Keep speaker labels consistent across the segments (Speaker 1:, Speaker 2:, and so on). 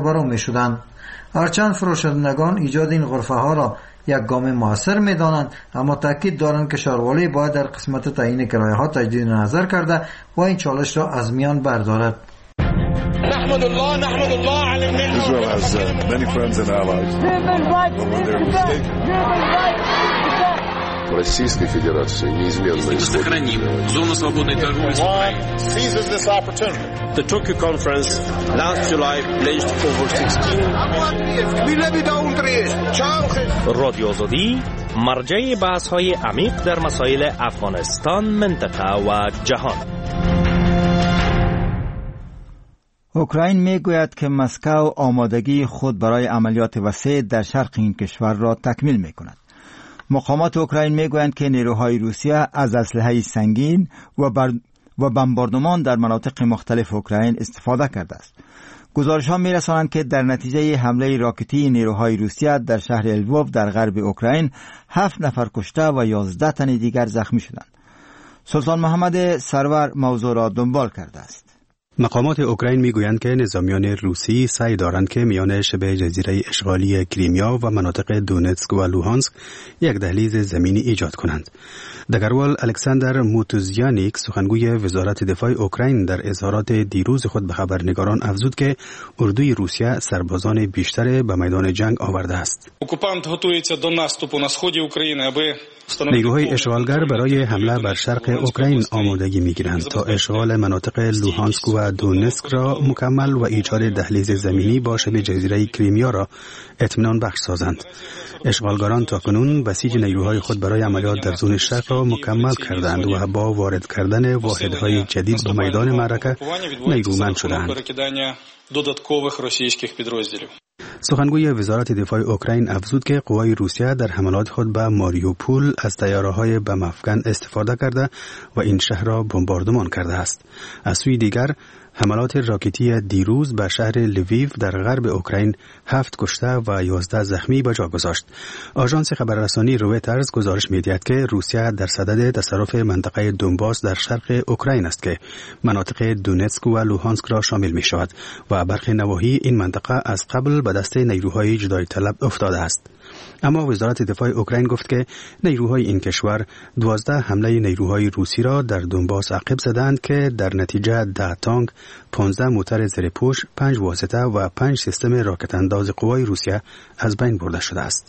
Speaker 1: روبرو می شدند. هرچند فروشندگان ایجاد این غرفه ها را یک گام موثر می دانند، اما تاکید دارند که شهروالی باید در قسمت تعیین کرایه ها تجدید نظر کرده و این چالش را از میان بردارد.
Speaker 2: نحمد الله على النعمة.
Speaker 3: Israel has many friends and allies.
Speaker 4: В Российской Федерации неизменно
Speaker 5: сохраним зону свободной торговли с Украиной.
Speaker 2: Seizes this opportunity.
Speaker 6: The Tokyo conference last July pledged over 16
Speaker 7: رادیو آزادی مرجع بحث‌های عمیق در مسائل افغانستان، منطقه و جهان.
Speaker 8: اوکراین میگوید که مسکو آمادگی خود برای عملیات وسیع در شرق این کشور را تکمیل میکند. مقامات اوکراین میگویند که نیروهای روسیه از اسلحه سنگین و بمباردمان در مناطق مختلف اوکراین استفاده کرده است. گزارش‌ها می‌رسانند که در نتیجه حمله راکتی نیروهای روسیه در شهر الووف در غرب اوکراین 7 نفر کشته و 11 تن دیگر زخمی شدند. سلطان محمد سرور موضوع را دنبال کرده است.
Speaker 9: مقامات اوکراین میگویند که نظامیان روسی سعی دارند که میان شبه جزیره اشغالی کریمیا و مناطق دونتسک و لوهانسک یک دهلیز زمینی ایجاد کنند. دگروال الکساندر موتوزیانیک، سخنگوی وزارت دفاع اوکراین، در اظهارات دیروز خود به خبرنگاران افزود که اردوی روسیه سربازان بیشتر به میدان جنگ آورده است. نیروهای اشغالگر برای حمله بر شرق اوکراین آمادگی میگیرند تا اشغال مناطق لوهانسک و دونتسک را مکمل و ایجاد دهلیز زمینی با شبه جزیره کریمیا را اطمینان بخش سازند. اشغالگران تاکنون بسیج نیروهای خود برای عملیات در زون شرق را مکمل کردند و با وارد کردن واحدهای جدید به میدان معرکه نیرومند شدند. سخنگوی وزارت دفاع اوکراین افزود که قوای روسیه در حملات خود به ماریوپول از طیاره‌های بم افکن استفاده کرده و این شهر را بمباردمان کرده است. از سوی دیگر حملات راکتی دیروز به شهر لویو در غرب اوکراین 7 کشته و 11 زخمی به جا گذاشت. آژانس خبررسانی رویترز گزارش می‌دهد که روسیه در صدد تصرف منطقه دونباس در شرق اوکراین است که مناطق دونتسک و لوهانسک را شامل می‌شود و برخی نواحی این منطقه از قبل به دست نیروهای جدایی طلب افتاده است. اما وزارت دفاع اوکراین گفت که نیروهای این کشور 12 حمله نیروهای روسی را در دونباس عقب زدند که در نتیجه 10 تانک، 15 موتر زیرپوش، 5 واسطه و 5 سیستم راکت انداز قوای روسیه از بین برده شده است.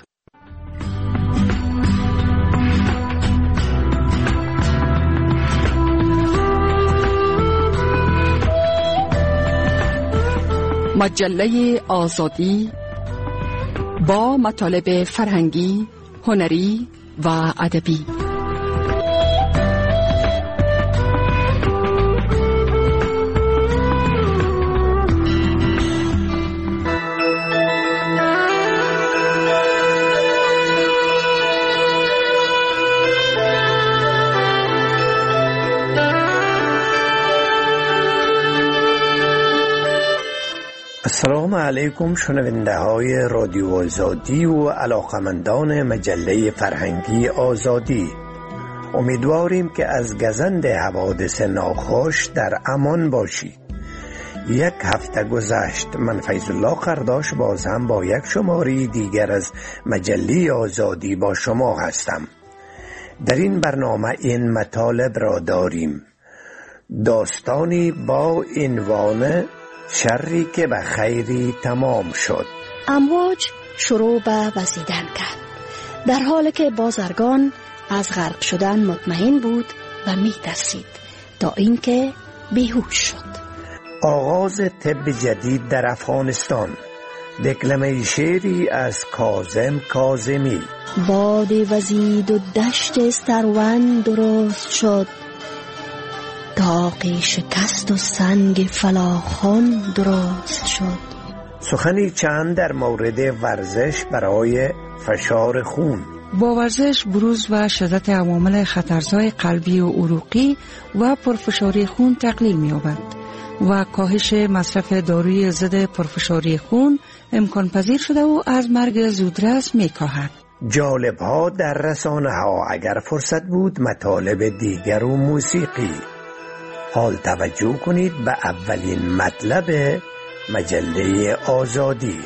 Speaker 10: مجله آزادی با مطالب فرهنگی، هنری و ادبی.
Speaker 11: السلام علیکم شنونده های رادیو آزادی و علاقمندان مجله فرهنگی آزادی. امیدواریم که از گزند حوادث ناخوش در امان باشید. یک هفته گذشت، من فیض الله قرداش باز هم با یک شماره دیگر از مجله آزادی با شما هستم. در این برنامه این مطالب را داریم: داستانی با عنوان شری که به خیری تمام شد.
Speaker 12: امواج شروع به وزیدن کرد، در حالی که بازرگان از غرق شدن مطمئن بود و می ترسید تا اینکه بیهوش شد.
Speaker 11: آغاز طب جدید در افغانستان. دکلمه شعری از کاظم کاظمی.
Speaker 12: باد وزید و دشت استرون درست شد، داغی شکست و سنگ فلاخان درست شد.
Speaker 11: سخنی چند در مورد ورزش برای فشار خون.
Speaker 13: با ورزش بروز و شدت عوامل خطرزای قلبی و عروقی و پرفشاری خون تقلیل می‌یابد و کاهش مصرف داروی ضد پرفشاری خون امکان پذیر شده و از مرگ زودرس می‌کاهد.
Speaker 11: جالب ها در رسانه ها، اگر فرصت بود مطالب دیگر و موسیقی. حال توجه کنید به اولین مطلب مجله آزادی.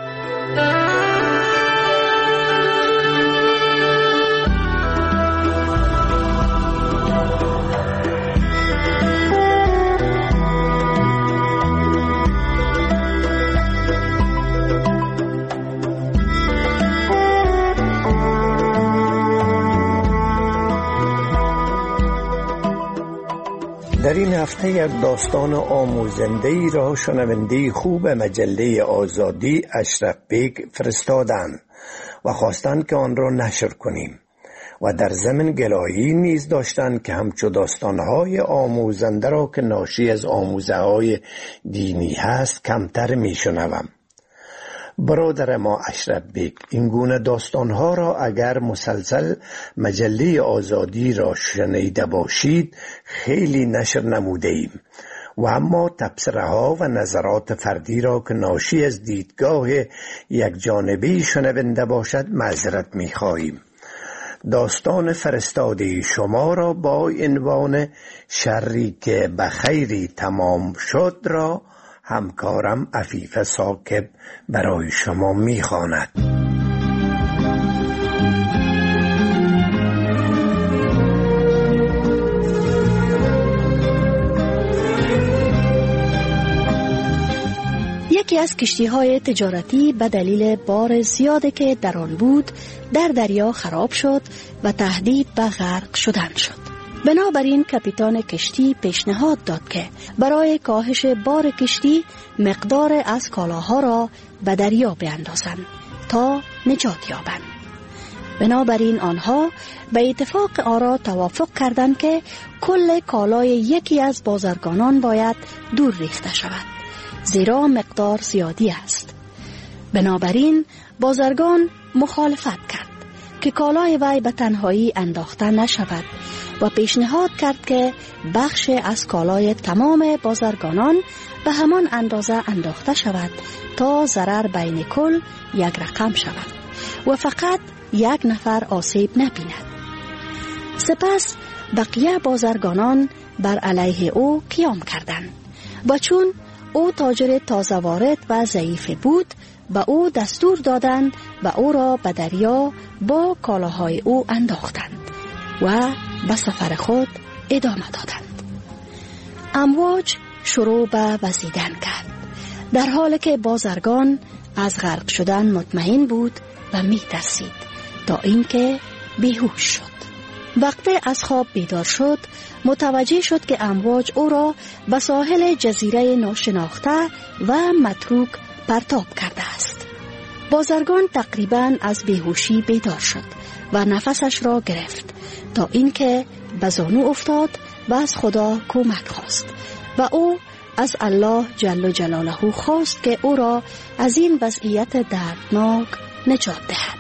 Speaker 11: در این هفته یک داستان آموزنده‌ای را شنونده خوب مجله آزادی اشرف بیگ فرستادند و خواستند که آن را نشر کنیم و در ضمن گلایی نیز داشتند که همچو داستانهای آموزنده را که ناشی از آموزه‌های دینی هست کمتر میشنوم. برادر ما اشرف بیگ این گونه داستانها را اگر مسلسل مجله آزادی را شنیده باشید خیلی نشر نموده ایم و اما تبصره ها و نظرات فردی را که ناشی از دیدگاه یک جانبه شنونده باشد معذرت می خواهیم. داستان فرستاده شما را با عنوان شری که به خیری تمام شد را همکارم عفیف ثاقب برای شما می‌خواند.
Speaker 12: یکی از کشتی‌های تجارتی به دلیل بار زیادی که در آن بود در دریا خراب شد و تهدید به غرق شدن شد. بنابراین کاپیتان کشتی پیشنهاد داد که برای کاهش بار کشتی مقدار از کالاها را به دریا بیندازند تا نجات یابند. بنابراین آنها به اتفاق آرا توافق کردند که کل کالای یکی از بازرگانان باید دور ریخته شود، زیرا مقدار زیادی است. بنابراین بازرگان مخالفت کرد که کالای وی به تنهایی انداخته نشود و پیشنهاد کرد که بخش از کالای تمام بازرگانان به همان اندازه انداخته شود تا ضرر بین کل یک رقم شود و فقط یک نفر آسیب نبیند. سپس بقیه بازرگانان بر علیه او قیام کردند و چون او تاجر تازه وارد و ضعیف بود به او دستور دادند و او را به دریا با کالاهای او انداختند و به سفر خود ادامه دادند. امواج شروع به وزیدن کرد در حالی که بازرگان از غرق شدن مطمئن بود و می ترسید تا اینکه بیهوش شد. وقتی از خواب بیدار شد متوجه شد که امواج او را به ساحل جزیره ناشناخته و متروک پرتاب کرده است. بازرگان تقریباً از بیهوشی بیدار شد و نفسش را گرفت تا اینکه به زانو افتاد و از خدا کمک خواست و او از الله جل جلاله خواست که او را از این وضعیت دردناک نجات دهد.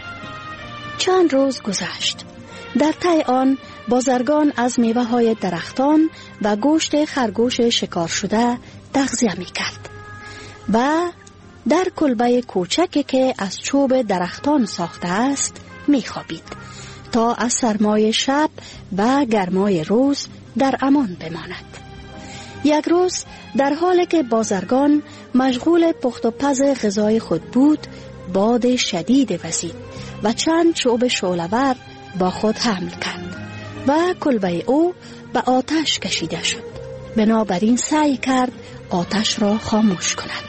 Speaker 12: چند روز گذشت. در طی آن بازرگان از میوه های درختان و گوشت خرگوش شکار شده تغذیه می کرد و در کلبه کوچکی که از چوب درختان ساخته است می خوابید تا از سرمای شب و گرمای روز در امان بماند. یک روز در حالی که بازرگان مشغول پخت و پز غذای خود بود باد شدید وزید و چند چوب شعله‌ور با خود حمل کرد و کلبه او به آتش کشیده شد. بنابراین سعی کرد آتش را خاموش کند،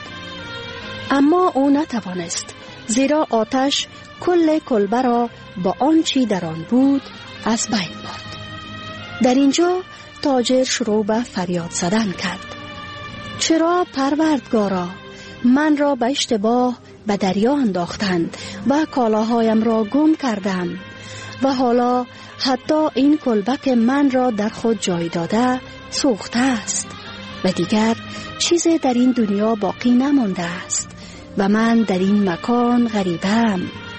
Speaker 12: اما او نتوانست، زیرا آتش کل کلبه را با آنچی در آن بود از بین برد. در اینجا تاجر شروع به فریاد زدن کرد: چرا پروردگارا من را به اشتباه به دریا انداختند و کالاهایم را گم کردم و حالا حتی این کلبه که من را در خود جای داده سوخته است و دیگر چیزی در این دنیا باقی نمانده است و من در این مکان غریبم.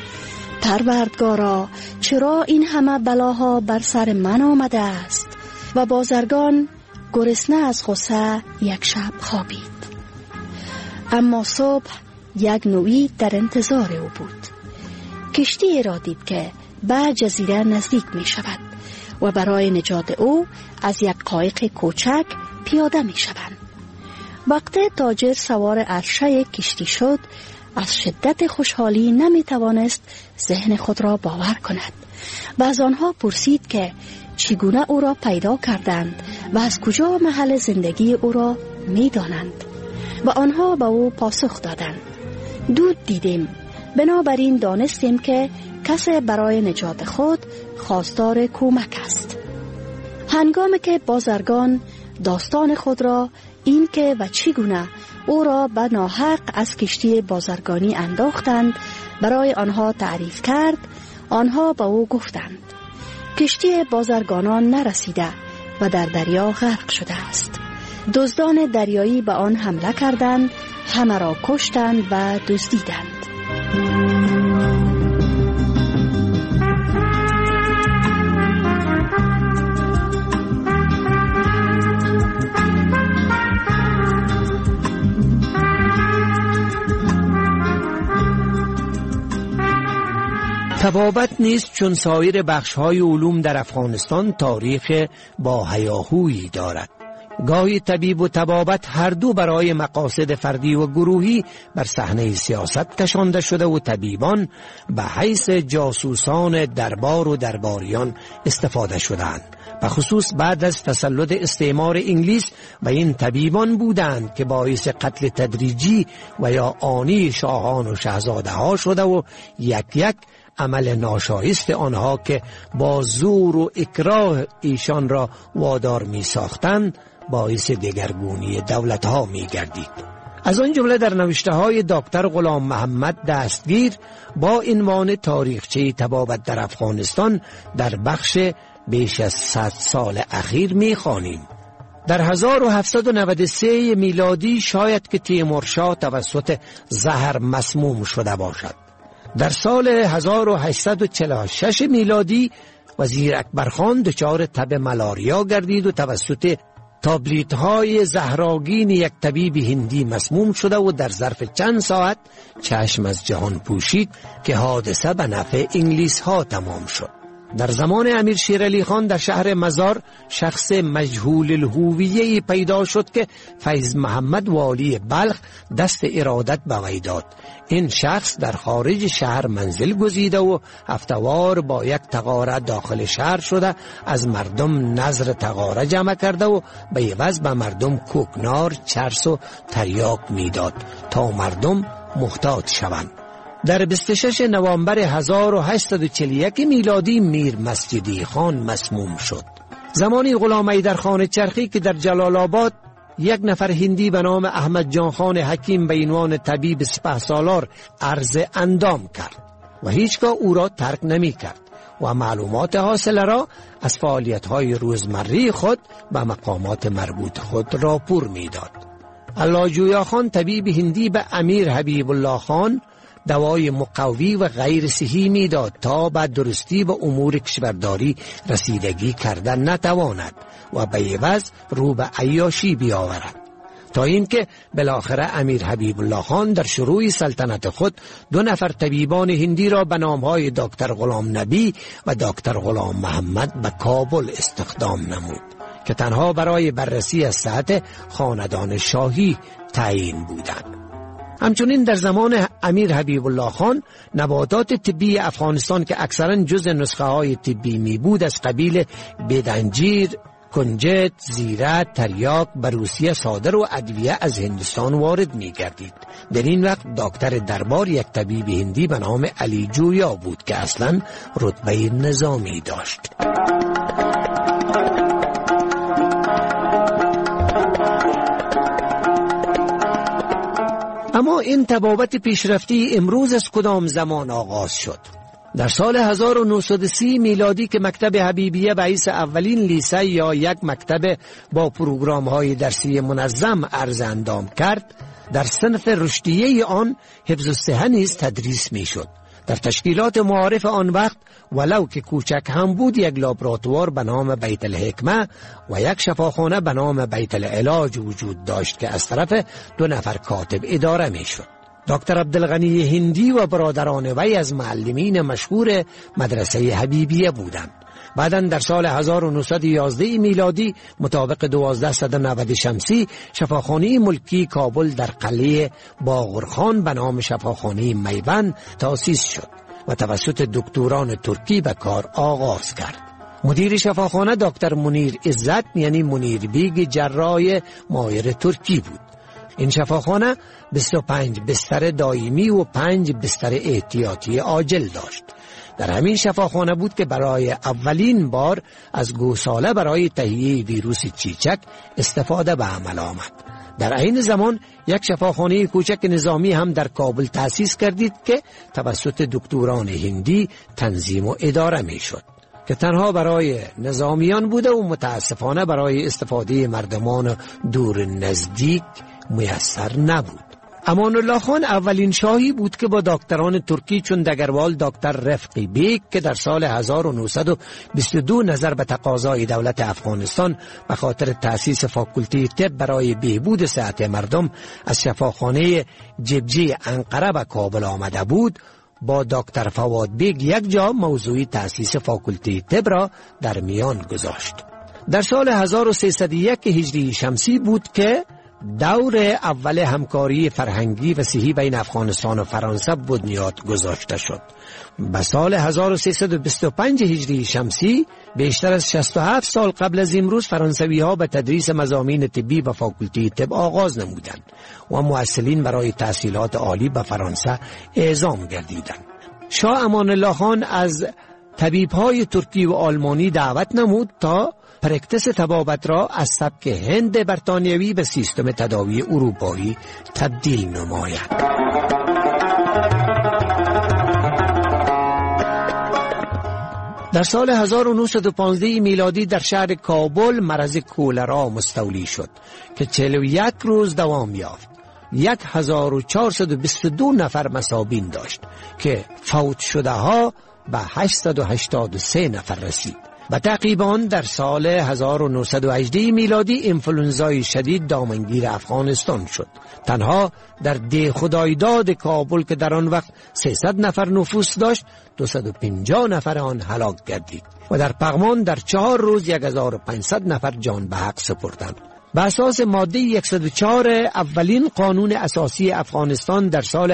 Speaker 12: پروردگارا چرا این همه بلاها بر سر من آمده است؟ و بازرگان گرسنه از غصه یک شب خوابید. اما صبح یک نوعی در انتظار او بود. کشتی را دید که به جزیره نزدیک می شود و برای نجات او از یک قایق کوچک پیاده می شوند. وقتی تاجر سوار عرشه کشتی شد، از شدت خوشحالی نمی توانست ذهن خود را باور کند و از آنها پرسید که چگونه او را پیدا کردند و از کجا محل زندگی او را می دانند. و آنها به او پاسخ دادند: دود دیدیم، بنابراین دانستیم که کسی برای نجات خود خواستار کمک است. هنگامی که بازرگان داستان خود را، این که و چگونه او را به ناحق از کشتی بازرگانی انداختند برای آنها تعریف کرد، آنها به او گفتند کشتی بازرگانان نرسیده و در دریا غرق شده است. دزدان دریایی به آن حمله کردند، همه را کشتند و دزدیدند.
Speaker 14: طبابت نیست چون سایر بخش‌های علوم در افغانستان تاریخ با هیاهویی دارد. گاهی طبیب و طبابت هر دو برای مقاصد فردی و گروهی بر صحنه سیاست کشانده شده و طبیبان به حیث جاسوسان دربار و درباریان استفاده شدند. به خصوص بعد از تسلط استعمار انگلیس و این طبیبان بودند که باعث قتل تدریجی و یا آنی شاهان و شاهزاده ها شده و یک یک عمل ناشایست آنها که با زور و اکراه ایشان را وادار می ساختند باعث دگرگونی دولت ها می گردید. از آن جمله در نوشته های دکتر غلام محمد دستگیر با عنوان تاریخچه طبابت در افغانستان در بخش بیش از 100 سال اخیر می خوانیم. در 1793 میلادی شاید که تیمورشاه توسط زهر مسموم شده باشد. در سال 1846 میلادی وزیر اکبرخان دچار تب ملاریا گردید و توسط تابلیت‌های زهراگین یک طبیب هندی مسموم شده و در ظرف چند ساعت چشم از جهان پوشید که حادثه به نفع انگلیس ها تمام شد. در زمان امیر شیرعلی خان در شهر مزار شخص مجهول الهویه‌ای پیدا شد که فیض محمد والی بلخ دست ارادت به وی داد. این شخص در خارج شهر منزل گزیده و هفته‌وار با یک تغاره داخل شهر شده از مردم نظر تغاره جمع کرده و به عوض به مردم کوکنار، چرس و تریاک میداد تا مردم محتاط شوند. در 26 نوامبر 1841 میلادی میر مسجدی خان مسموم شد. زمانی غلام حیدرخان چرخی که در جلال آباد یک نفر هندی به نام احمد جان خان حکیم به عنوان طبیب سپهسالار عرض اندام کرد و هیچگاه او را ترک نمی کرد و معلومات حاصله را از فعالیت‌های روزمره خود به مقامات مربوط خود راپور می‌داد. الله جویا خان طبیب هندی به امیر حبیب الله خان دوای مقوی و غیر صحی میداد تا به درستی به امور کشورداری رسیدگی کردن نتواند و به عوض رو به عیاشی بیاورد، تا اینکه بالاخره امیر حبیب الله خان در شروع سلطنت خود 2 نفر طبیبان هندی را به نامهای دکتر غلام نبی و دکتر غلام محمد به کابل استخدام نمود که تنها برای بررسی از صحت خاندان شاهی تعیین بودند. همچنین در زمان امیر حبیب الله خان نباتات طبی افغانستان که اکثرا جز نسخه های طبی می بود از قبیل بدنجیر، کنجد، زیره، تریاک به روسیه صادر و ادویه از هندوستان وارد می گردید. در این وقت دکتر دربار یک طبیب هندی به نام علی جویا بود که اصلا رتبه نظامی داشت. اما این طبابت پیشرفتی امروز از کدام زمان آغاز شد؟ در سال 1930 میلادی که مکتب حبیبیه به حیث اولین لیسه یا یک مکتب با پروگرام‌های درسی منظم عرض اندام کرد، در صنف رشدیه آن حفظ الصحه نیز تدریس می‌شد. در تشکیلات معارف آن وقت ولو که کوچک هم بود یک لابراتوار به نام بیت الحکمه و یک شفاخانه به نام بیت العلاج وجود داشت که از طرف 2 نفر کاتب اداره می‌شد. دکتر عبدالغنی هندی و برادران وی از معلمین مشهور مدرسه حبیبیه بودند. بعداً در سال 1911 میلادی مطابق 1290 شمسی شفاخانه ملکی کابل در قلعه باقرخان به نام شفاخانه میبند تأسیس شد و توسط دکتران ترکی به کار آغاز کرد. مدیر شفاخانه دکتر منیر عزت یعنی منیر بیگ جراح ماهر ترکی بود. این شفاخانه 25 بستر دائمی و 5 بستر احتیاطی عاجل داشت. در همین شفاخانه بود که برای اولین بار از گوساله برای تهیه ویروس چیچک استفاده به عمل آمد. در این زمان یک شفاخانه کوچک نظامی هم در کابل تأسیس کردید که توسط دکتران هندی تنظیم و اداره می شد که تنها برای نظامیان بوده و متاسفانه برای استفاده مردمان دور نزدیک میسر نبود. امان الله خان اولین شاهی بود که با دکتران ترکی چون دگروال دکتر رفقی بیگ که در سال 1922 نظر به تقاضای دولت افغانستان به خاطر تأسیس فاکولته طب برای بهبود صحت مردم از شفاخانه جبجی انقره به کابل آمده بود، با دکتر فواد بیگ یک جا موضوع تأسیس فاکولته طب را در میان گذاشت. در سال 1301 هجری شمسی بود که دور اول همکاری فرهنگی و صحی بین افغانستان و فرانسه بنیاد گذاشته شد. به سال 1325 هجری شمسی بیشتر از 67 سال قبل از امروز فرانسوی ها به تدریس مضامین طبی و فاکولته طب آغاز نمودند و مؤثرین برای تحصیلات عالی به فرانسه اعزام گردیدند. شاه امان الله خان از طبیب‌های ترکی و آلمانی دعوت نمود تا پرکتس طبابت را از سبک هند برطانیوی به سیستم تداوی اروپایی تبدیل نماید. در سال 1915 میلادی در شهر کابل مرض کولرا مستولی شد که 41 روز دوام یافت. 1422 نفر مصابین داشت که فوت شده ها به 883 نفر رسید. و تعقیباً در سال 1918 میلادی انفلونزای شدید دامنگیر افغانستان شد. تنها در ده خدایداد کابل که در آن وقت 300 نفر نفوس داشت 250 نفر آن هلاک گردید و در پغمان در 4 روز 1500 نفر جان به حق سپردند. به اساس ماده 104 اولین قانون اساسی افغانستان در سال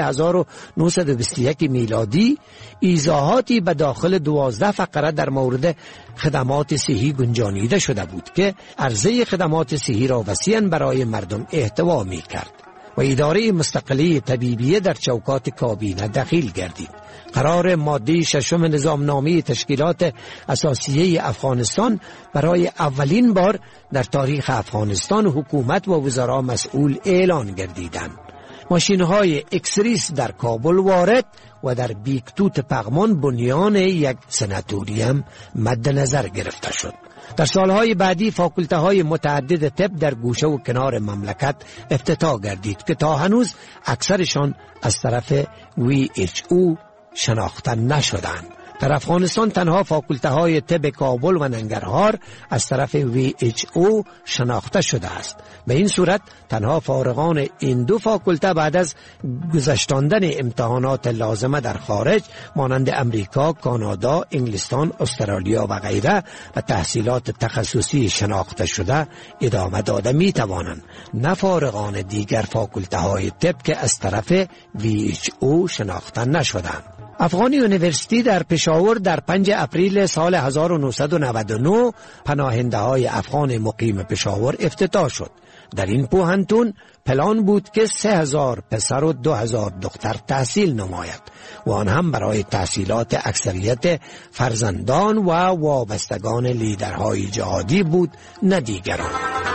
Speaker 14: 1921 میلادی ایضاحاتی به داخل 12 فقره در مورد خدمات صحی گنجانیده شده بود که عرضه خدمات صحی را وسیعاً برای مردم احتوا می کرد و اداره مستقله طبیبیه در چوکات کابینه دخیل گردید. قرار ماده 6 نظامنامه تشکیلات اساسیه افغانستان برای اولین بار در تاریخ افغانستان حکومت و وزرا مسئول اعلان گردیدند. ماشین‌های اکسریس در کابل وارد و در بیکتوت پغمان بنیان یک سناتوریم مد نظر گرفته شد. در سالهای بعدی فاکولته‌های متعدد طب در گوشه و کنار مملکت افتتاح گردید که تا هنوز اکثرشان از طرف WHO شناخته نشدند. در افغانستان تنها فاکولته‌های طب کابل و ننگرهار از طرف WHO شناخته شده است. به این صورت تنها فارغان این دو فاکولته بعد از گذشتاندن امتحانات لازمه در خارج مانند امریکا، کانادا، انگلستان، استرالیا و غیره و تحصیلات تخصصی شناخته شده ادامه داده می توانند، نه فارغان دیگر فاکولته‌های طب که از طرف WHO شناخته نشدند. افغانی یونیورسیتی در پشاور در 5 اپریل سال 1999 پناهنده های افغان مقیم پشاور افتتاح شد. در این پوهنتون پلان بود که 3000 پسر و 2000 دختر تحصیل نماید و آن هم برای تحصیلات اکثریت فرزندان و وابستگان لیدرهای جهادی بود، نه دیگران.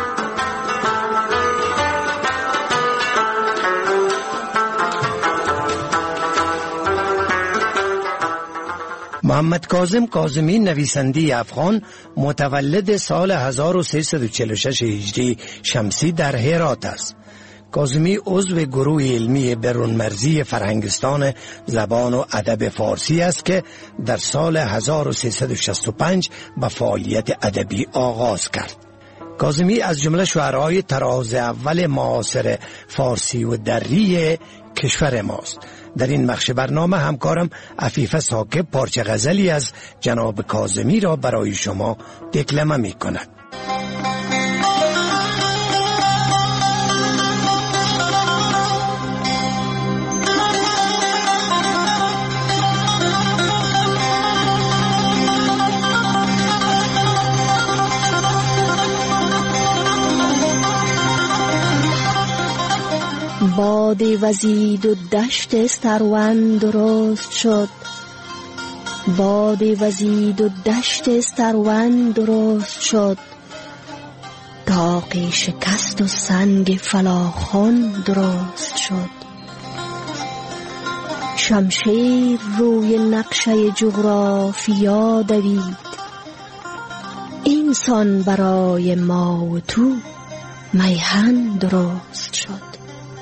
Speaker 14: محمد کاظم کاظمی نویسنده افغان متولد سال 1346 هجری شمسی در هرات است. کاظمی عضو گروه علمی برونمرزی فرهنگستان زبان و ادب فارسی است که در سال 1365 به فعالیت ادبی آغاز کرد. کاظمی از جمله شاعرای طراز اول معاصر فارسی و دری کشور ماست. در این بخش برنامه همکارم عفیفه ثاقب پارچه غزلی از جناب کاظمی را برای شما دکلمه می کند.
Speaker 12: باد وزید و دشت سرون درست شد، باد وزید و دشت سرون درست شد، داغی شکست و سنگ فلاخن درست شد. شمشیر روی نقشه جغرافیا دوید، اینسان برای ما و تو میهن درست شد.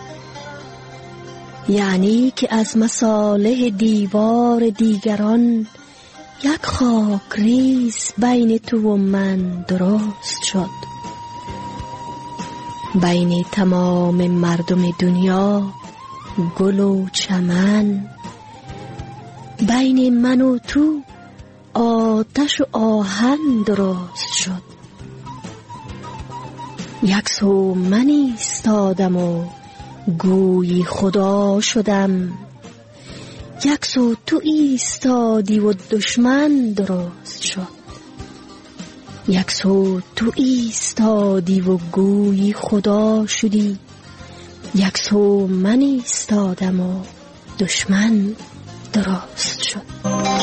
Speaker 12: یعنی که از مصالح دیوار دیگران یک خاک ریز بین تو و من درست شد. بین تمام مردم دنیا گل و چمن، بین من و تو آتش و آهن درست شد. یک سو من ایستادم و گویی خدا شدم، یک سو تو ایستادی و دشمن درست شد. یک سو تو ایستادی و گویی خدا شدی، یک سو من ایستادم و دشمن درست شد.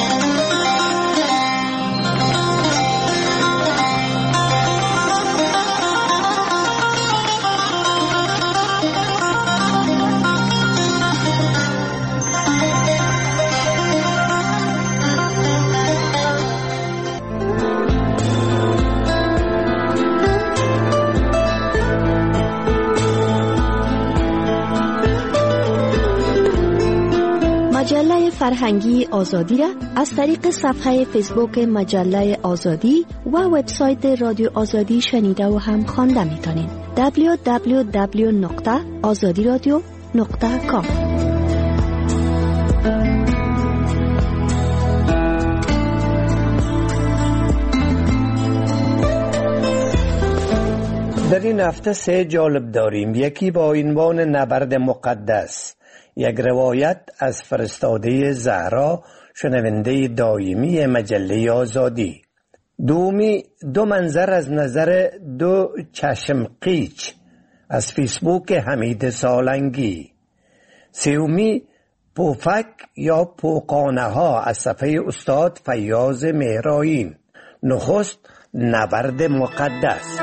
Speaker 12: مجله فرهنگی آزادی را از طریق صفحه فیسبوک مجله آزادی و وبسایت رادیو آزادی شنیده و هم خوانده می‌تونید. www.azadiradio.com.
Speaker 11: در این هفته 3 جالب داریم. یکی با عنوان نبرد مقدس، یک روایت از فرستاده زهرا، شنونده دائمی مجله آزادی. دومی 2 منظر از نظر 2 چشم قیچ از فیسبوک حمید سالنگی. سومی پوفک یا پوقانه ها از صفحه استاد فیاض مهرائین. نخست نبرد مقدس.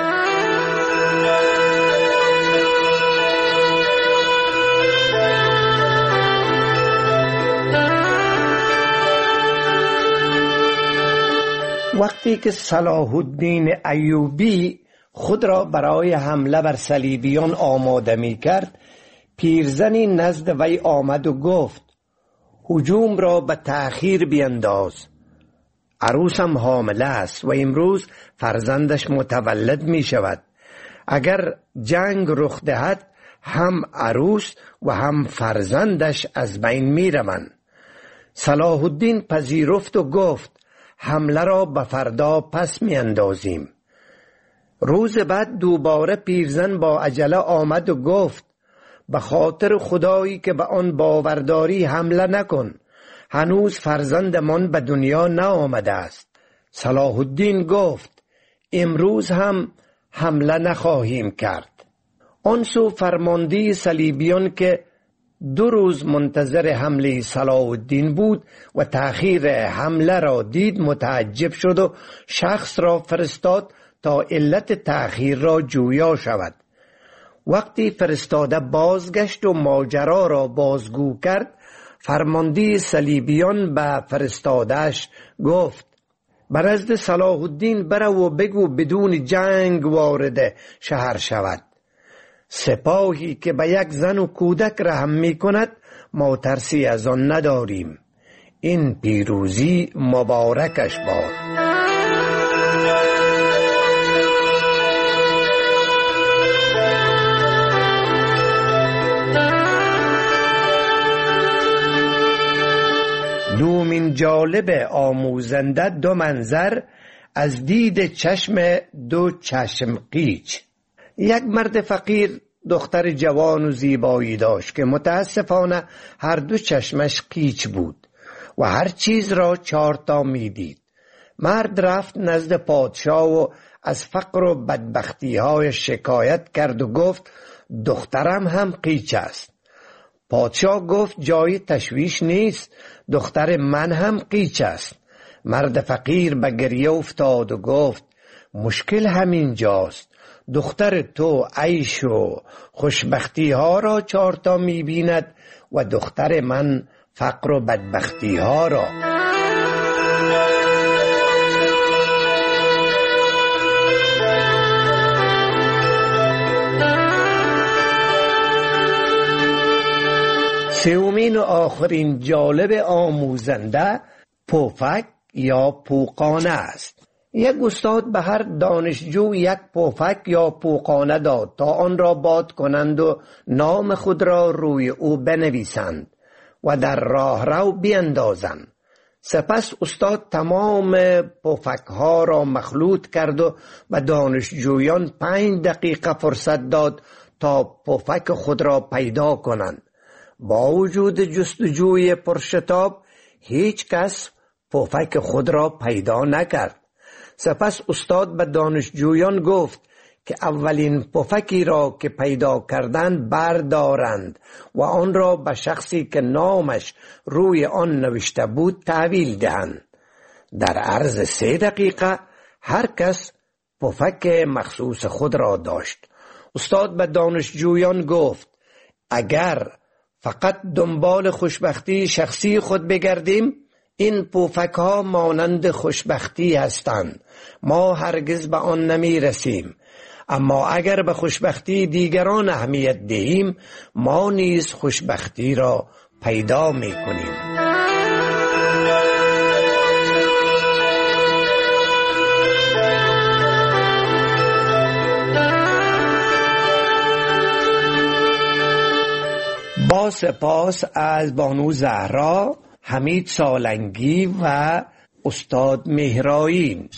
Speaker 11: وقتی که صلاح الدین ایوبی خود را برای حمله بر صلیبیان آماده می کرد، پیرزنی نزد وی آمد و گفت هجوم را به تأخیر بینداز، عروسم حامله است و امروز فرزندش متولد می شود. اگر جنگ رخ دهد هم عروس و هم فرزندش از بین می روند. صلاح الدین پذیرفت و گفت حمله را به فردا پس می اندازیم. روز بعد دوباره پیرزن با عجله آمد و گفت به خاطر خدایی که به آن باورداری حمله نکن، هنوز فرزندمان به دنیا نآمده است. صلاح الدین گفت امروز هم حمله نخواهیم کرد. آن سو فرمانده صلیبیان که 2 روز منتظر حمله صلاح الدین بود و تأخیر حمله را دید، متعجب شد و شخص را فرستاد تا علت تأخیر را جویا شود. وقتی فرستاده بازگشت و ماجرا را بازگو کرد، فرمانده صلیبیان به فرستادهش گفت بر نزد صلاح الدین برو و بگو بدون جنگ وارد شهر شود. سپاهی که به یک زن و کودک رحم می کند ما ترسی از آن نداریم. این پیروزی مبارکش باد. دومین جالب آموزنده دو منظر از دید چشم دو چشم قیچ. یک مرد فقیر دختر جوان و زیبایی داشت که متاسفانه هر دو چشمش قیچ بود و هر چیز را 4 تا میدید. مرد رفت نزد پادشاه و از فقر و بدبختی های شکایت کرد و گفت دخترم هم قیچ است. پادشاه گفت جای تشویش نیست، دختر من هم قیچ است. مرد فقیر به گریه افتاد و گفت مشکل همین جاست، دختر تو عیش و خوشبختی ها را 4 تا می بیند و دختر من فقر و بدبختی ها را. سومین و آخرین جالب آموزنده پفک یا پوقانه است. یک استاد به هر دانشجو یک پفک یا پوقانه داد تا آن را باد کنند و نام خود را روی او بنویسند و در راه رو بیندازند. سپس استاد تمام پفک ها را مخلوط کرد و به دانشجویان 5 دقیقه فرصت داد تا پفک خود را پیدا کنند. با وجود جستجوی پرشتاب هیچ کس پفک خود را پیدا نکرد. سپس استاد به دانشجویان گفت که اولین پفکی را که پیدا کردند بردارند و آن را به شخصی که نامش روی آن نوشته بود تحویل دهند. در عرض 3 دقیقه هر کس پفک مخصوص خود را داشت. استاد به دانشجویان گفت اگر فقط دنبال خوشبختی شخصی خود بگردیم، این پفک ها مانند خوشبختی هستند، ما هرگز به آن نمی رسیم. اما اگر به خوشبختی دیگران اهمیت دهیم، ما نیز خوشبختی را پیدا می کنیم. با سپاس از بانو زهرا، حمید سالنگی و استاد مهرایی.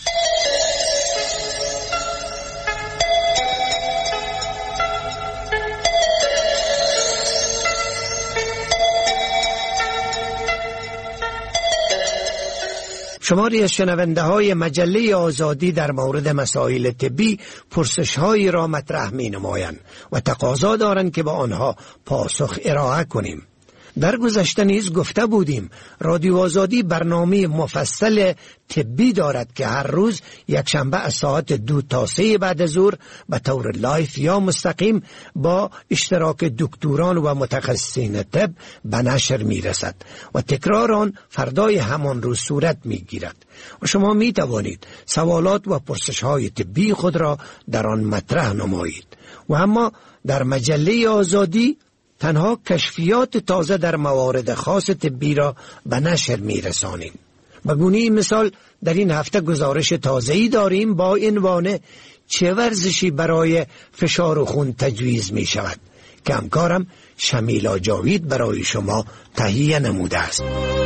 Speaker 14: شماری از شنونده های مجله آزادی در مورد مسائل طبی پرسش هایی را مطرح می نمایند و تقاضا دارند که با آنها پاسخ ارائه کنیم. در گذشته نیز گفته بودیم رادیو آزادی برنامه مفصل طبی دارد که هر روز یک شنبه از ساعت 2 تا 3 بعد از ظهر به طور لایف یا مستقیم با اشتراک دکتران و متخصصین طب به نشر می رسد و تکرار آن فردای همان روز صورت می گیرد و شما می توانید سوالات و پرسش های طبی خود را در آن مطرح نمایید. و اما در مجله آزادی تنها کشفیات تازه در موارد خاص طبی را به نشر می رسانیم. به گونه مثال در این هفته گزارش تازه‌ای داریم با عنوان چه ورزشی برای فشار خون تجویز می شود که همکارم شمیلا جاوید برای شما تهیه نموده است.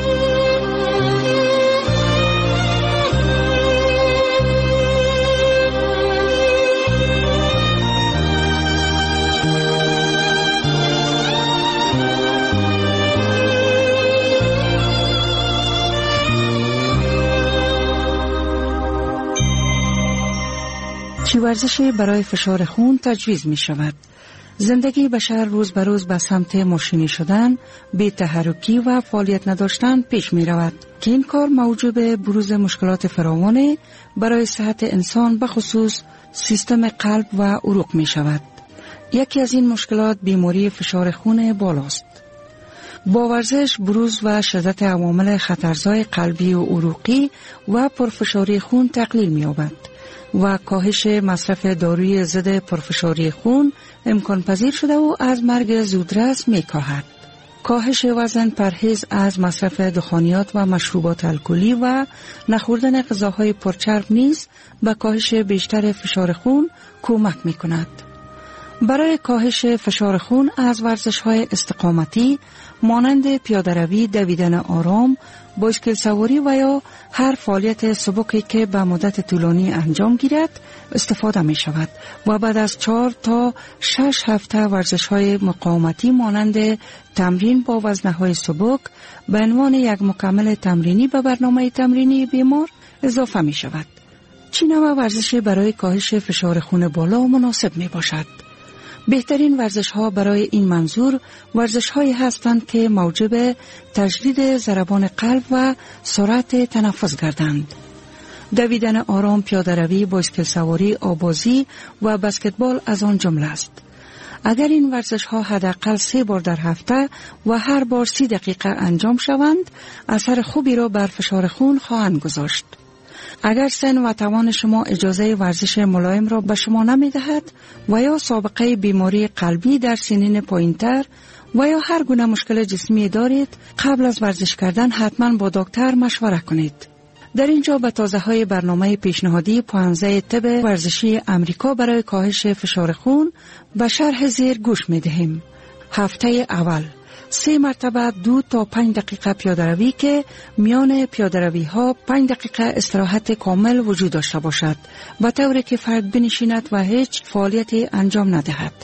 Speaker 13: چه ورزشی برای فشار خون تجویز می شود؟ زندگی بشر روز به روز به سمت ماشینی شدن، بی تحرکی و فعالیت نداشتن پیش می رود که این کار موجب بروز مشکلات فراوان برای صحت انسان به خصوص سیستم قلب و عروق می شود. یکی از این مشکلات بیماری فشار خون بالاست. با ورزش بروز و شدت عوامل خطرزای قلبی و عروقی و پرفشاری خون تقلیل می یابد و کاهش مصرف داروی ضد پرفشاری خون امکان پذیر شده و از مرگ زودرس می کاهد. کاهش وزن، پرهیز از مصرف دخانیات و مشروبات الکلی و نخوردن غذاهای پرچرب نیز به کاهش بیشتر فشار خون کمک می کند. برای کاهش فشار خون از ورزش‌های استقامتی مانند پیاده‌روی، دویدن آرام، بایسکل سواری و یا هر فعالیت سبکی که به مدت طولانی انجام گیرد استفاده می شود و بعد از 4 تا 6 هفته ورزش های مقاومتی مانند تمرین با وزنهای سبک به عنوان یک مکمل تمرینی به برنامه تمرینی بیمار اضافه می شود. چی نوع ورزش برای کاهش فشار خون بالا مناسب می باشد؟ بهترین ورزش ها برای این منظور ورزش هایی هستند که موجب تجدید ضربان قلب و سرعت تنفس گردند. دویدن آرام، پیاده‌روی، بایسکل سواری، آبازی و بسکتبال از آن جمله است. اگر این ورزش ها حداقل 3 بار در هفته و هر بار 30 دقیقه انجام شوند، اثر خوبی را بر فشار خون خواهند گذاشت. اگر سن و توان شما اجازه ورزش ملایم را به شما نمی دهد و یا سابقه بیماری قلبی در سنین پایین‌تر و یا هر گونه مشکل جسمی دارید، قبل از ورزش کردن حتما با دکتر مشوره کنید. در اینجا به تازه‌های برنامه پیشنهادی پوانزه طب ورزشی امریکا برای کاهش فشار خون به شرح زیر گوش می دهیم. هفته اول 3 مرتبه 2 تا 5 دقیقه پیاده‌روی که میان پیاده‌روی ها 5 دقیقه استراحت کامل وجود داشته باشد، به طوری که فرد بنشیند و هیچ فعالیتی انجام ندهد.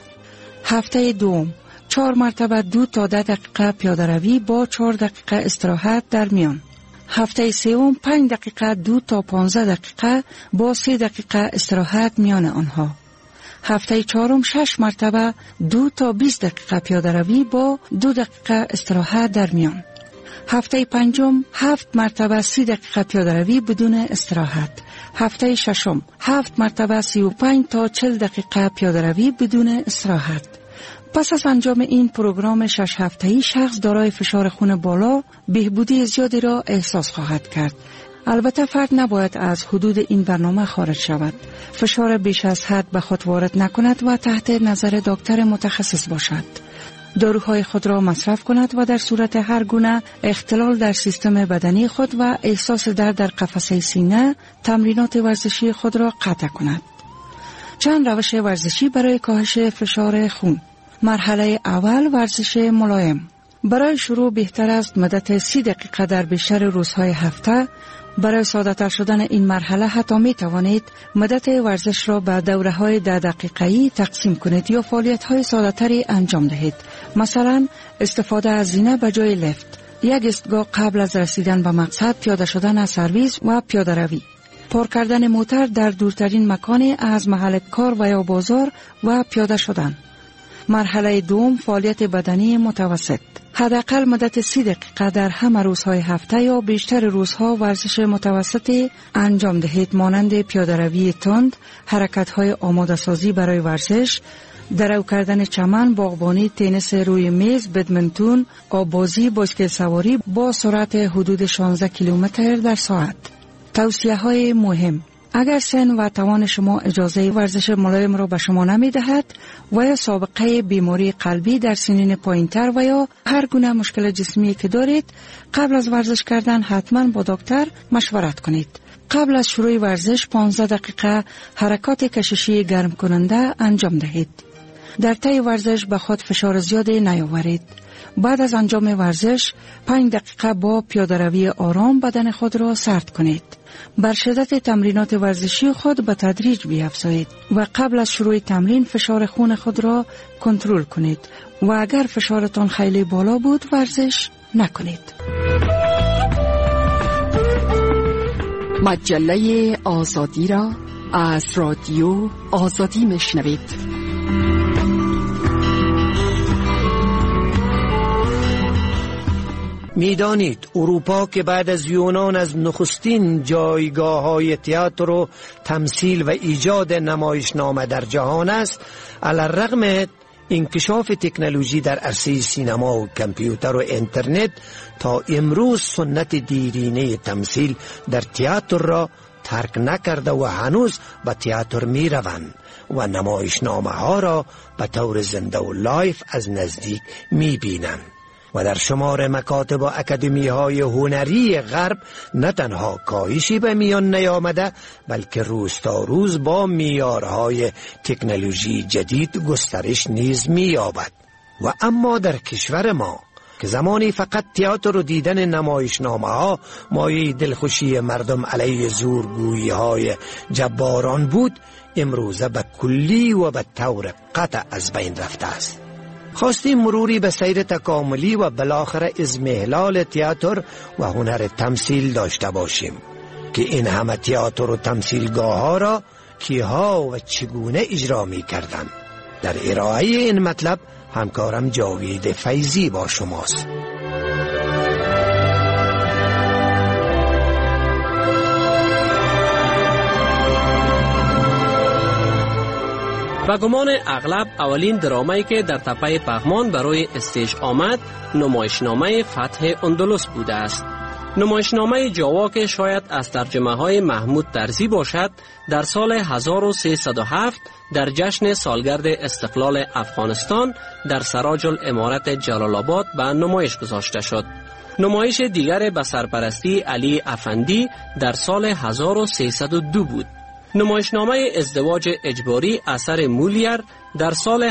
Speaker 13: هفته دوم 4 مرتبه 2 تا 10 دقیقه پیاده‌روی با 4 دقیقه استراحت در میان. هفته سوم 5 دقیقه 2 تا 15 دقیقه با 3 دقیقه استراحت میان آنها. هفته چهارم 6 مرتبه 2 تا 20 دقیقه پیاده‌روی با 2 دقیقه استراحت در میان. هفته پنجم 7 مرتبه 30 دقیقه پیاده‌روی بدون استراحت. هفته ششم 7 مرتبه 35 تا 40 دقیقه پیاده‌روی بدون استراحت. پس از انجام این پروگرام 6 هفته‌ای شخص دارای فشار خون بالا بهبودی زیادی را احساس خواهد کرد. البته فرد نباید از حدود این برنامه خارج شود. فشار بیش از حد به خود وارد نکند و تحت نظر دکتر متخصص باشد. داروهای خود را مصرف کند و در صورت هر گونه اختلال در سیستم بدنی خود و احساس درد در قفسه سینه تمرینات ورزشی خود را قطع کند. چند روش ورزشی برای کاهش فشار خون. مرحله اول ورزش ملایم. برای شروع بهتر است مدت 30 دقیقه در بیشتر روزهای هفته. برای ساده‌تر شدن این مرحله حتی می توانید مدت ورزش را به دوره‌های 10 دقیقه‌ای تقسیم کنید یا فعالیت‌های ساده‌تری انجام دهید. مثلا استفاده از زینه به جای لفت، یک ایستگاه قبل از رسیدن به مقصد، پیاده شدن از سرویس و پیاده‌روی، پارک کردن موتور در دورترین مکانی از محل کار و یا بازار و پیاده شدن. مرحله دوم فعالیت بدنی متوسط. حداقل مدت 30 دقیقه در همه روزهای هفته یا بیشتر روزها ورزش متوسطی انجام دهید مانند پیاده‌روی تند، حرکت‌های آماده سازی برای ورزش، درو کردن چمن، باغبانی، تنیس روی میز، بدمنتون، آببازی، بایسکل سواری با سرعت حدود 16 کیلومتر در ساعت. توصیه‌های مهم: اگر سن و توان شما اجازه ورزش ملایم را به شما نمی دهد و یا سابقه بیماری قلبی در سنین پایین‌تر و یا هر گونه مشکل جسمی که دارید، قبل از ورزش کردن حتما با دکتر مشورت کنید. قبل از شروع ورزش 15 دقیقه حرکات کششی گرم کننده انجام دهید. در طی ورزش به خود فشار زیادی نیاورید. بعد از انجام ورزش 5 دقیقه با پیاده‌روی آرام بدن خود را سرد کنید. بر شدت تمرینات ورزشی خود به تدریج بیفزایید و قبل از شروع تمرین فشار خون خود را کنترل کنید و اگر فشارتان خیلی بالا بود ورزش نکنید.
Speaker 10: مجله آزادی را از رادیو آزادی میشنوید.
Speaker 14: میدانید اروپا که بعد از یونان از نخستین جایگاه‌های تئاتر و تمثیل و ایجاد نمایشنامه در جهان است، علی‌الرغم انکشاف تکنولوژی در عرصه سینما و کامپیوتر و اینترنت تا امروز سنت دیرینه تمثیل در تئاتر را ترک نکرده و هنوز به تئاتر می روند و نمایشنامه ها را به طور زنده و لایف از نزدیک می بینند. و در شمار مکاتب و اکادمی های هنری غرب نه تنها کاهشی به میان نیامده، بلکه روز تا روز با معیارهای تکنولوژی جدید گسترش نیز می‌یابد. و اما در کشور ما که زمانی فقط تئاتر و دیدن نمایشنامه ها مایه دلخوشی مردم علیه زورگویی های جباران بود، امروزه به کلی و به طور قطع از بین رفته است. خواستیم مروری به سیر تکاملی و بالاخره اضمحلال تئاتر و هنر تمثیل داشته باشیم که این همه تئاتر و تمثیلگاه ها را کیها و چگونه اجرا می کردن. در ارائه این مطلب همکارم جاوید فیضی با شماست.
Speaker 15: به گمان اغلب اولین درامایی که در تپه پغمان برای استیج آمد نمایشنامه فتح اندلس بوده است. نمایشنامه جاوا که شاید از ترجمه های محمود طرزی باشد، در سال 1307 در جشن سالگرد استقلال افغانستان در سراج الامارت جلال آباد به نمایش گذاشته شد. نمایش دیگر به سرپرستی علی افندی در سال 1302 بود. نمایشنامه ازدواج اجباری اثر مولیر در سال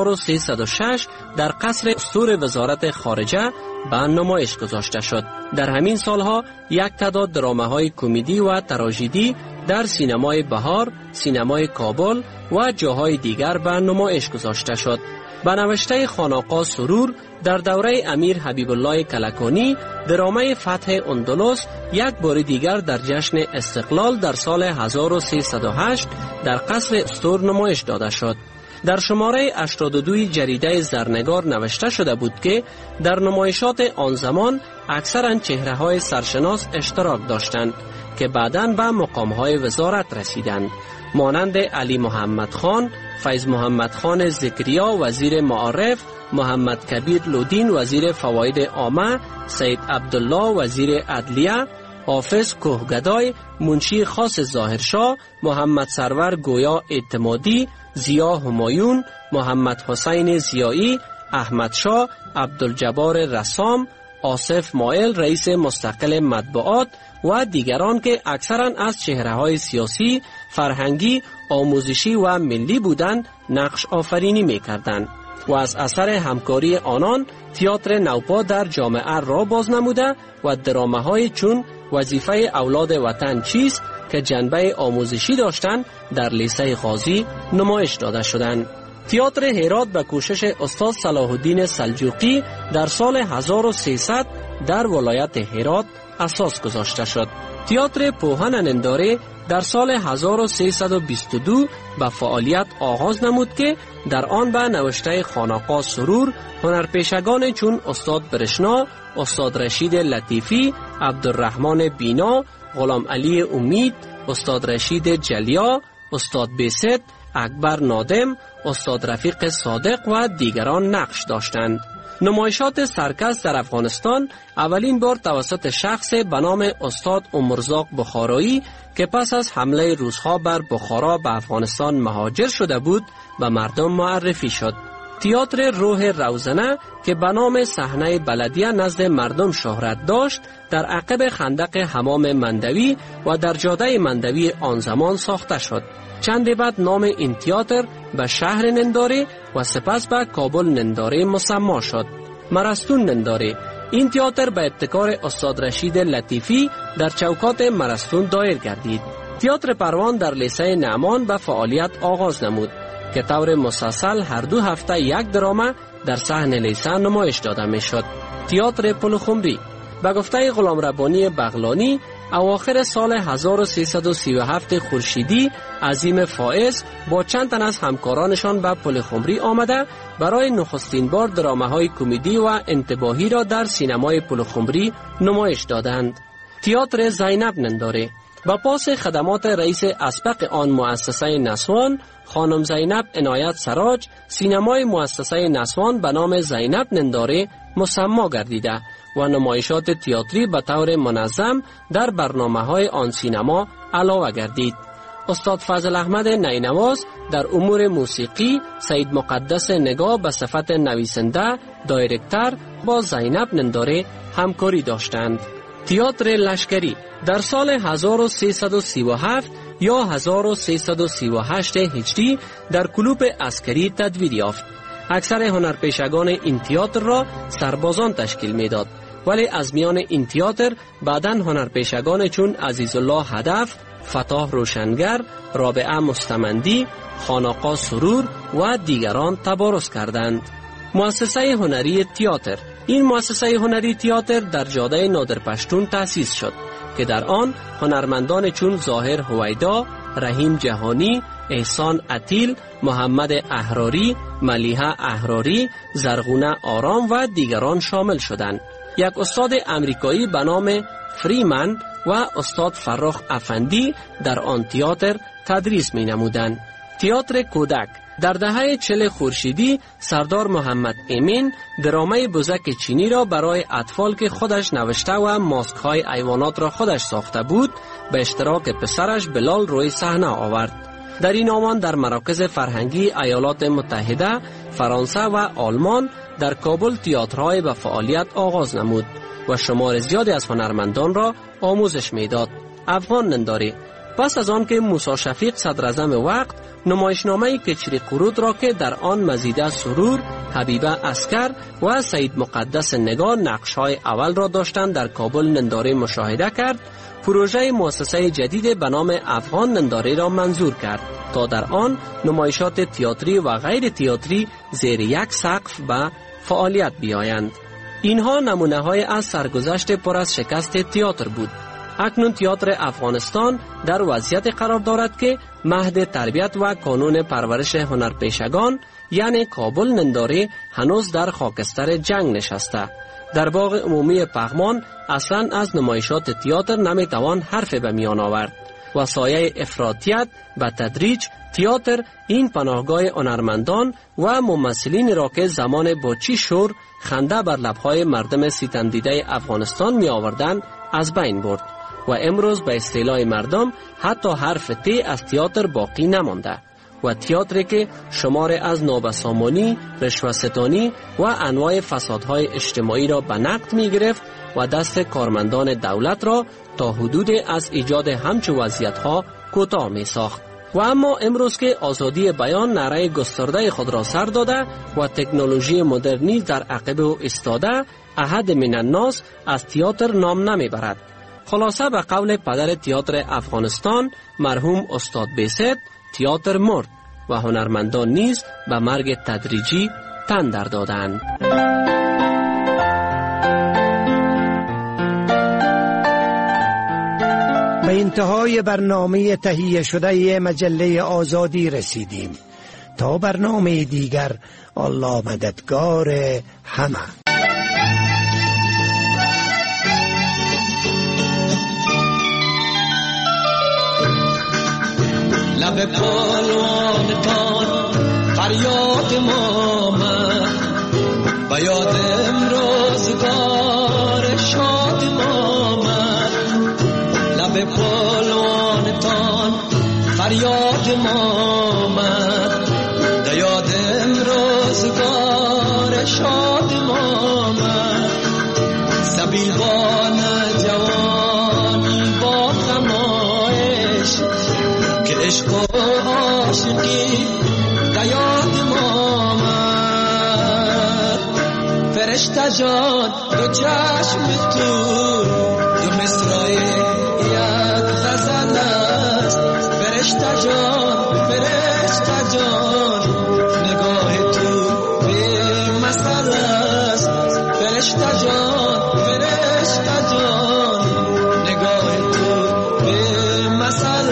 Speaker 15: 1306 در قصر استور وزارت خارجه به نمایش گذاشته شد. در همین سالها یک تعداد درامه‌های کمدی و تراژدی در سینمای بهار، سینمای کابل و جاهای دیگر به نمایش گذاشته شد. به نوشته خانقاه سرور در دوره امیر حبیب الله کلکانی، درامه فتح اندلس یک بار دیگر در جشن استقلال در سال 1308 در قصر استور نمایش داده شد. در شماره 82 جریده زرنگار نوشته شده بود که در نمایشات آن زمان اکثرا چهره‌های سرشناس اشتراک داشتند که بعداً به مقام‌های وزارت رسیدند، مانند علی محمد خان، فیض محمد خان ذکریا وزیر معارف، محمد کبیر لودین وزیر فواید عامه، سید عبدالله وزیر عدلیه، حافظ کوهگدای، منشی خاص ظاهرشاه، محمد سرور گویا اعتمادی، ضیا همایون، محمد حسین ضیایی، احمد شاه، عبدالجبار رسام، آصف مائل رئیس مستقل مطبوعات و دیگران که اکثرا از چهره‌های سیاسی، فرهنگی، آموزشی و ملی بودند نقش آفرینی می‌کردند و از اثر همکاری آنان تئاتر نوپا در جامعه را باز نموده و درامه‌های چون وظیفه اولاد وطن چیست که جنبه آموزشی داشتند در لیسه غازی نمایش داده شدند. تئاتر هرات به کوشش استاد صلاح الدین سلجوقی در سال 1300 در ولایت هرات اساس گذاشته شد. تئاتر پوهن ننداره در سال 1322 به فعالیت آغاز نمود که در آن به نوشته خانقاه سرور هنرپیشگان چون استاد برشنا، استاد رشید لطیفی، عبدالرحمن بینا، غلام علی امید، استاد رشید جلیا، استاد بیست، اکبر نادم، استاد رفیق صادق و دیگران نقش داشتند. نمایشات سرکس در افغانستان اولین بار توسط شخص به نام استاد عمرزاق بخارایی که پس از حمله روس‌ها بر بخارا به افغانستان مهاجر شده بود به مردم معرفی شد. تئاتر روح روزنه که به نام صحنه بلدیه نزد مردم شهرت داشت در عقب خندق حمام مندوی و در جاده مندوی آن زمان ساخته شد. چند بعد نام این تئاتر به شهر ننداره و سپس به کابل ننداره مسما شد. مرستون ننداره. این تئاتر به ابتکار استاد رشید لطیفی در چوکات مرستون دایر گردید. تئاتر پروان در لیسه نعمان به فعالیت آغاز نمود که طور مسلسل هر 2 هفته یک درامه در صحن لیسه نمایش داده می شد. تئاتر پلخمری به گفته غلام ربانی بغلانی اواخر سال 1337 خورشیدی عظیم فائز با چند تن از همکارانشان به پلخمری آمده برای نخستین بار درامه‌های کمدی و انتباهی را در سینمای پلخمری نمایش دادند. تئاتر زینب ننداره با پاس خدمات رئیس اسبق آن مؤسسه نسوان خانم زینب عنایت سراج، سینمای مؤسسه نسوان به نام زینب ننداره مسما گردیده و نمایشات تئاتری به طور منظم در برنامه‌های آن سینما علاوه گردید. استاد فضل احمد نینواز در امور موسیقی، سید مقدس نگاه به صفت نویسنده، دایرکتر با زینب ننداره همکاری داشتند. تئاتر لشکری در سال 1337 یا 1338 هجری در کلوب عسکری تدوین یافت. اکثر هنرپیشگان این تئاتر را سربازان تشکیل میداد، ولی از میان این تئاتر بعداً هنرپیشگان چون عزیزالله هدف، فتاح روشنگر، رابعه مستمندی، خانقاه سرور و دیگران تبارز کردند. مؤسسه هنری تئاتر. این مؤسسه هنری تئاتر در جاده نادرپشتون تأسیس شد که در آن هنرمندان چون ظاهر هویدا، رحیم جهانی، احسان عتیل، محمد احراری، ملیحه احراری، زرغونه آرام و دیگران شامل شدند. یک استاد امریکایی به نام فریمن و استاد فرخ افندی در آن تئاتر تدریس می نمودند. تئاتر کودک. در دهه 40 خورشیدی سردار محمد امین درامه بزک چینی را برای اطفال که خودش نوشته و ماسک های حیوانات را خودش ساخته بود به اشتراک پسرش بلال روی صحنه آورد. در این آمان در مراکز فرهنگی ایالات متحده، فرانسه و آلمان در کابل تئاترهای به فعالیت آغاز نمود و شمار زیادی از هنرمندان را آموزش میداد. افغان ننداری. پس از آن که موسی شفیق صدراعظم وقت نمایشنامه کچری قرود را که در آن مزیده سرور، حبیبه عسکر و سید مقدس نگار نقش‌های اول را داشتند در کابل ننداری مشاهده کرد، پروژه مؤسسه جدید به نام افغان ننداری را منظور کرد تا در آن نمایشات تئاتری و غیر تئاتری زیر یک سقف به فعالیت بیایند. اینها نمونه‌های از سرگذشت پر از شکست تئاتر بود. اکنون تئاتر افغانستان در وضعیت قرار دارد که مهد تربیت و کانون پرورش هنرپیشگان یعنی کابل ننداری هنوز در خاکستر جنگ نشسته. در باغ عمومی پغمان اصلا از نمایشات تئاتر نمیتوان حرف به میان آورد و سایه افراطیت به تدریج تئاتر این پناهگاه هنرمندان و ممثلین را که زمان با چی شور خنده بر لبهای مردم ستم دیده افغانستان می آوردند از بین برد و امروز به اصطلاح مردم حتی حرف تی از تئاتر باقی نمانده و تئاتری که شمار از نابسامانی، رشوه‌ستانی و انواع فسادهای اجتماعی را به نقد می گرفت و دست کارمندان دولت را تا حدود از ایجاد همچو وضعیت‌ها کوتاه می ساخت. و اما امروز که آزادی بیان نعره گسترده خود را سر داده و تکنولوژی مدرنی در عقب او ایستاده، احد من الناس از تئاتر نام نمی برد. خلاصه به قول پدر تئاتر افغانستان مرحوم استاد بیست، تئاتر مرد و هنرمندان نیز به مرگ تدریجی تن در دادند.
Speaker 14: به انتهای برنامه تهیه شده مجله آزادی رسیدیم. تا برنامه دیگر، الله مددگار همه.
Speaker 16: لب پالوانتان فریاد ما آمد، و یاد امروزگار شاد ما آمد. لب پالوانتان فریاد ما آمد، و یاد امروزگار شاد ما آمد. سبیلوان جوانی با خمایش که عشق و عاشقی دیاد ما آمد. فرشته جان دو چشم تو دو مصرای یک غزل است. فرشته جان نگاه تو به مثل است. فرشته جان نگاه تو به مثل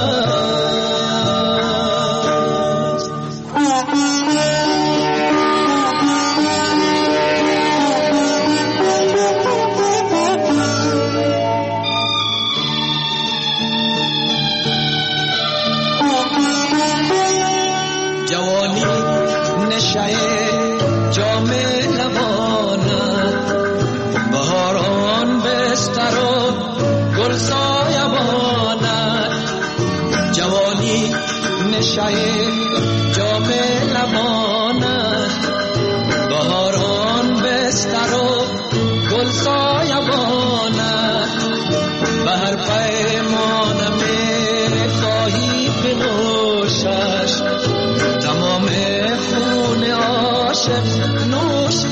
Speaker 16: جام لبانت، بهاران بستر و گل سایبانت. به هر پیمانم خواهی بنوشش تمام خون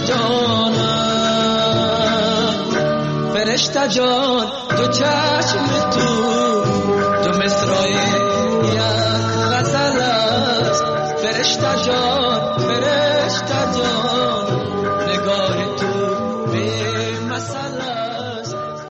Speaker 16: جانم فرشته جان دو چشم تو مصرای یک غزل است فرشته جان